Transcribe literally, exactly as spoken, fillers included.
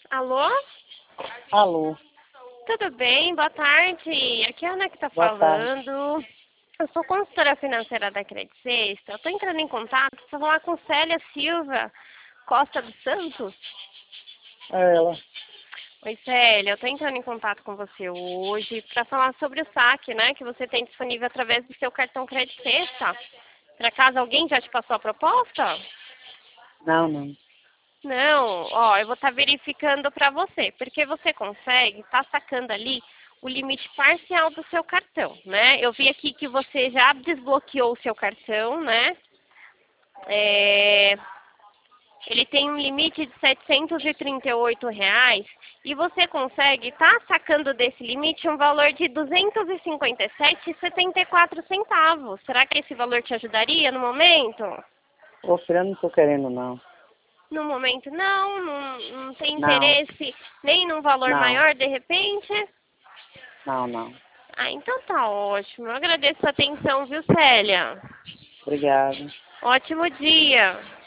Alô? Alô, Tudo bem? Boa tarde. Aqui é a Ana que está boa tarde. falando. Eu sou consultora financeira da Credit Sexta. Eu estou entrando em contato para falar com Célia Silva Costa dos Santos. É ela. Oi, Célia. Eu estou entrando em contato com você hoje para falar sobre o saque, né, que você tem disponível através do seu cartão Credit Sexta. Por acaso alguém já te passou a proposta? Não, não. Não, ó, eu vou estar verificando para você, porque você consegue estar sacando ali o limite parcial do seu cartão, né? Eu vi aqui que você já desbloqueou o seu cartão, né? É, ele tem um limite de setecentos e trinta e oito reais e você consegue estar sacando desse limite um valor de duzentos e cinquenta e sete reais e setenta e quatro centavos. Será que esse valor te ajudaria no momento? Ô, filha, eu não tô querendo, não. No momento não, não, não tem Não, interesse nem num valor não, maior de repente? não, não. Ah, então tá ótimo. Eu agradeço a atenção, viu, Célia? Obrigado. Ótimo dia.